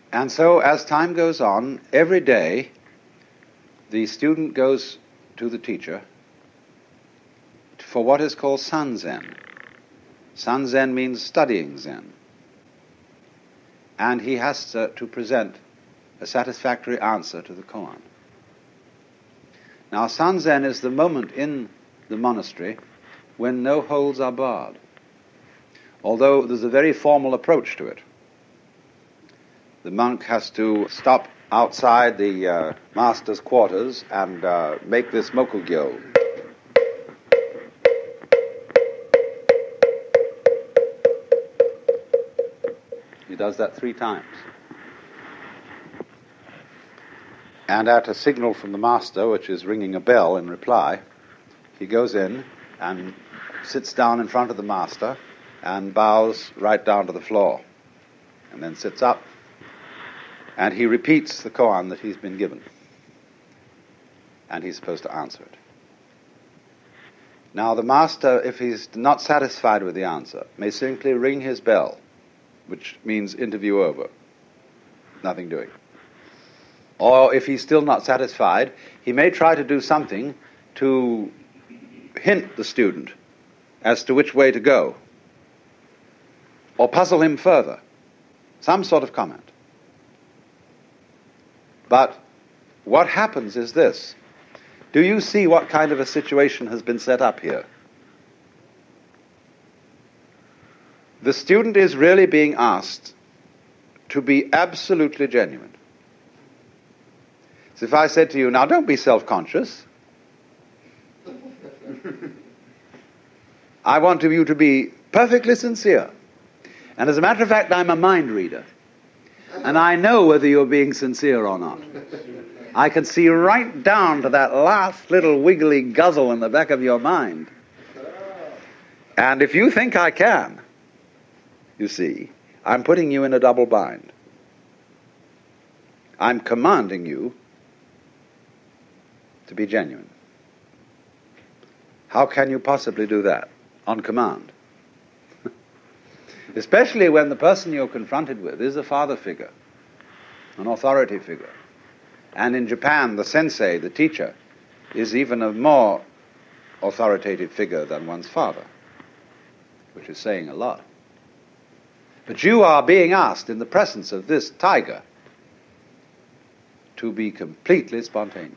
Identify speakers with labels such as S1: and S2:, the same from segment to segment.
S1: And so as time goes on, every day the student goes to the teacher for what is called Sanzen. Sanzen means studying Zen. And he has to present a satisfactory answer to the koan. Now, Sanzen is the moment in the monastery when no holds are barred, although there's a very formal approach to it. The monk has to stop outside the master's quarters and make this mokugyo. He does that 3 times. And at a signal from the master, which is ringing a bell in reply, he goes in and sits down in front of the master and bows right down to the floor, and then sits up, and he repeats the koan that he's been given, and he's supposed to answer it. Now the master, if he's not satisfied with the answer, may simply ring his bell, which means interview over, nothing doing. Or if he's still not satisfied, he may try to do something to hint the student as to which way to go, or puzzle him further, some sort of comment. But what happens is this. Do you see what kind of a situation has been set up here? The student is really being asked to be absolutely genuine. So if I said to you, now don't be self-conscious. I want you to be perfectly sincere. And as a matter of fact, I'm a mind reader. And I know whether you're being sincere or not. I can see right down to that last little wiggly guzzle in the back of your mind. And if you think I can, you see, I'm putting you in a double bind. I'm commanding you to be genuine. How can you possibly do that on command? Especially when the person you're confronted with is a father figure, an authority figure. And in Japan, the sensei, the teacher, is even a more authoritative figure than one's father, which is saying a lot. But you are being asked in the presence of this tiger to be completely spontaneous.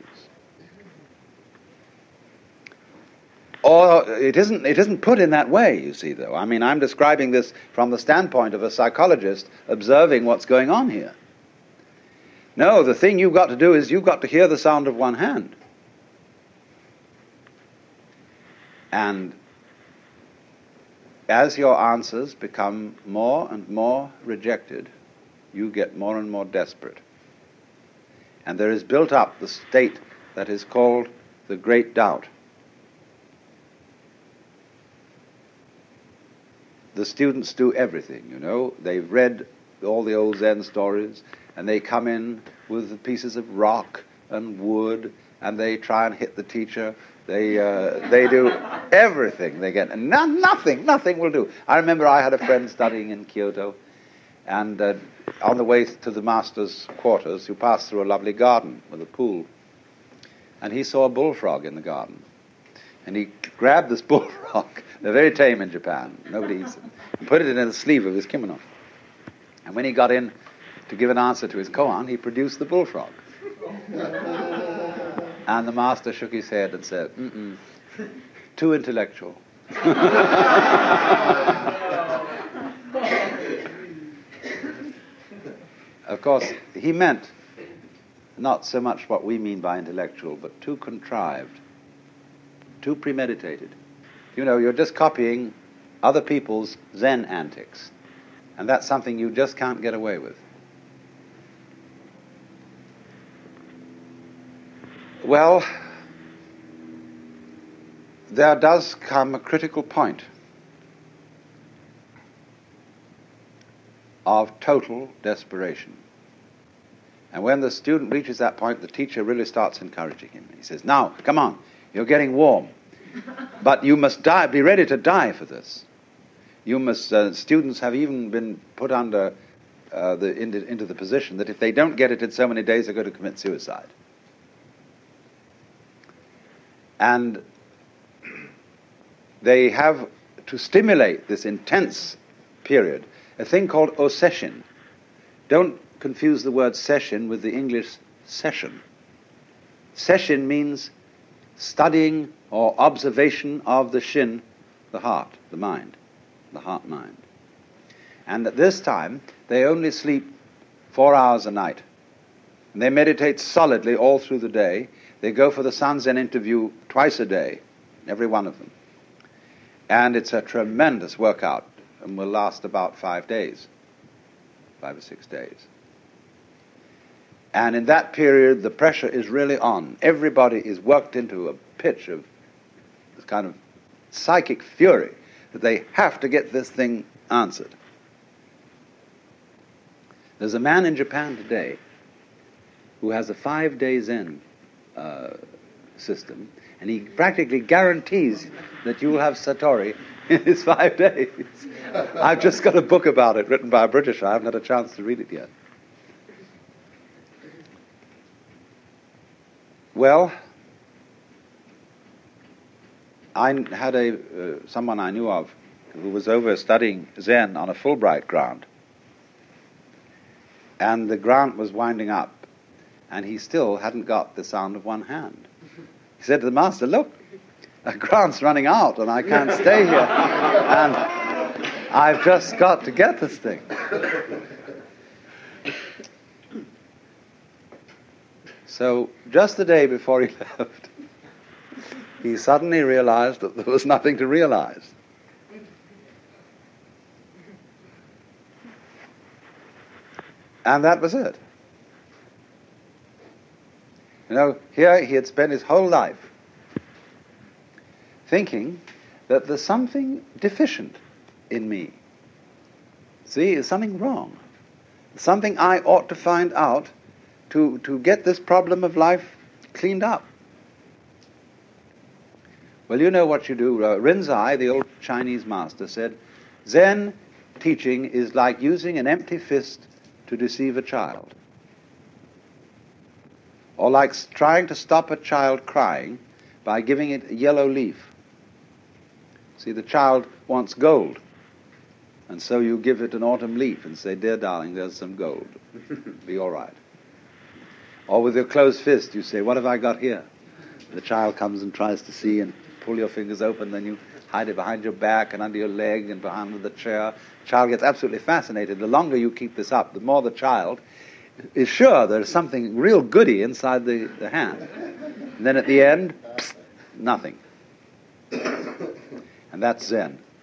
S1: Or it isn't put in that way, you see, though. I mean, I'm describing this from the standpoint of a psychologist observing what's going on here. No, the thing you've got to do is you've got to hear the sound of one hand. And as your answers become more and more rejected, you get more and more desperate. And there is built up the state that is called the great doubt. The students do everything, you know. They've read all the old Zen stories, and they come in with pieces of rock and wood, and they try and hit the teacher. They do everything they get, and nothing will do. I remember I had a friend studying in Kyoto, and on the way to the master's quarters, you pass through a lovely garden with a pool, and he saw a bullfrog in the garden. And he grabbed this bullfrog. They're very tame in Japan. Nobody eats them. And put it in the sleeve of his kimono. And when he got in to give an answer to his koan, he produced the bullfrog. And the master shook his head and said, too intellectual. Of course, he meant not so much what we mean by intellectual, but too contrived. Too premeditated. You know, you're just copying other people's Zen antics. And that's something you just can't get away with. Well, there does come a critical point of total desperation. And when the student reaches that point, the teacher really starts encouraging him. He says, now, come on. You're getting warm, but you must be ready to die for this. You must. Students have even been put under into the position that if they don't get it in so many days, they're going to commit suicide. And they have, to stimulate this intense period, a thing called oseshin. Don't confuse the word session with the English session. Session means studying or observation of the shin, the heart, the mind, the heart-mind. And at this time, they only sleep 4 hours a night. And they meditate solidly all through the day. They go for the Sanzen interview twice a day, every one of them. And it's a tremendous workout and will last about 5 days, 5 or 6 days. And in that period, the pressure is really on. Everybody is worked into a pitch of this kind of psychic fury that they have to get this thing answered. There's a man in Japan today who has a 5-day Zen system, and he practically guarantees that you will have Satori in his 5 days. I've just got a book about it written by a Britisher. I haven't had a chance to read it yet. Well, I had someone I knew of who was over studying Zen on a Fulbright grant. And the grant was winding up, and he still hadn't got the sound of one hand. He said to the master, "Look, a grant's running out, and I can't stay here, and I've just got to get this thing." So just the day before he left, he suddenly realized that there was nothing to realize. And that was it. You know, here he had spent his whole life thinking that there's something deficient in me. See, there's something wrong. Something I ought to find out to get this problem of life cleaned up. Well, you know what you do. Rinzai, the old Chinese master, said, Zen teaching is like using an empty fist to deceive a child. Or like trying to stop a child crying by giving it a yellow leaf. See, the child wants gold. And so you give it an autumn leaf and say, "Dear darling, there's some gold. Be all right." Or with your closed fist, you say, "What have I got here?" The child comes and tries to see and pull your fingers open, then you hide it behind your back and under your leg and behind the chair. The child gets absolutely fascinated. The longer you keep this up, the more the child is sure there's something real goody inside the hand. And then at the end, psst, nothing. And that's Zen.